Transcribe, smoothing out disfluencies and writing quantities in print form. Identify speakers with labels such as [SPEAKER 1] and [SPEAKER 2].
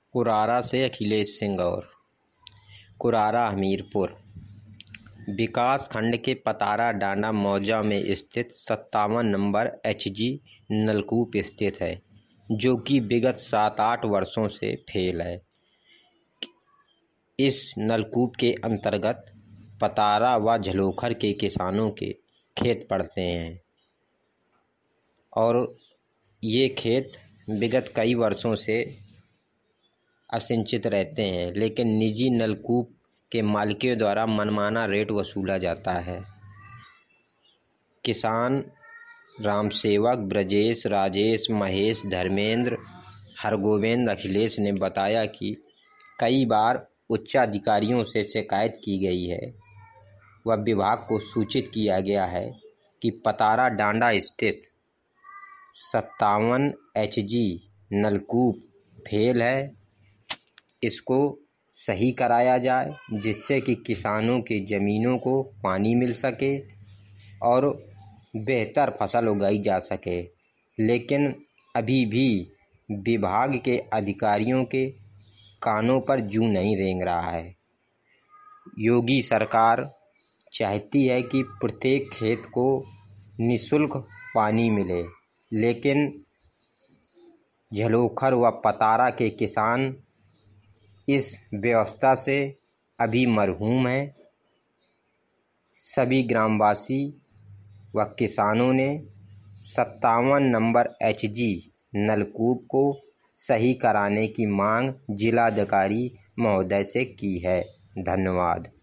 [SPEAKER 1] कुरारा से अखिलेश सिंह गौर। कुरारा हमीरपुर विकास खंड के पतारा डांडा मौजा में स्थित 57 नंबर एचजी नलकूप स्थित है, जो कि विगत 7-8 वर्षों से फेल है। इस नलकूप के अंतर्गत पतारा व झलोखर के किसानों के खेत पड़ते हैं और ये खेत विगत कई वर्षों से असिंचित रहते हैं, लेकिन निजी नलकूप के मालिकों द्वारा मनमाना रेट वसूला जाता है। किसान रामसेवक, ब्रजेश, राजेश, महेश, धर्मेंद्र, हरगोविंद, अखिलेश ने बताया कि कई बार उच्चाधिकारियों से शिकायत की गई है व विभाग को सूचित किया गया है कि पतारा डांडा स्थित 57 एचजी नलकूप फेल है, इसको सही कराया जाए जिससे कि किसानों की ज़मीनों को पानी मिल सके और बेहतर फसल उगाई जा सके। लेकिन अभी भी विभाग के अधिकारियों के कानों पर जूं नहीं रेंग रहा है। योगी सरकार चाहती है कि प्रत्येक खेत को निःशुल्क पानी मिले, लेकिन झलोखर व पतारा के किसान इस व्यवस्था से अभी मरहूम हैं। सभी ग्रामवासी व किसानों ने 57 नंबर एचजी नलकूप को सही कराने की मांग जिलाधिकारी महोदय से की है। धन्यवाद।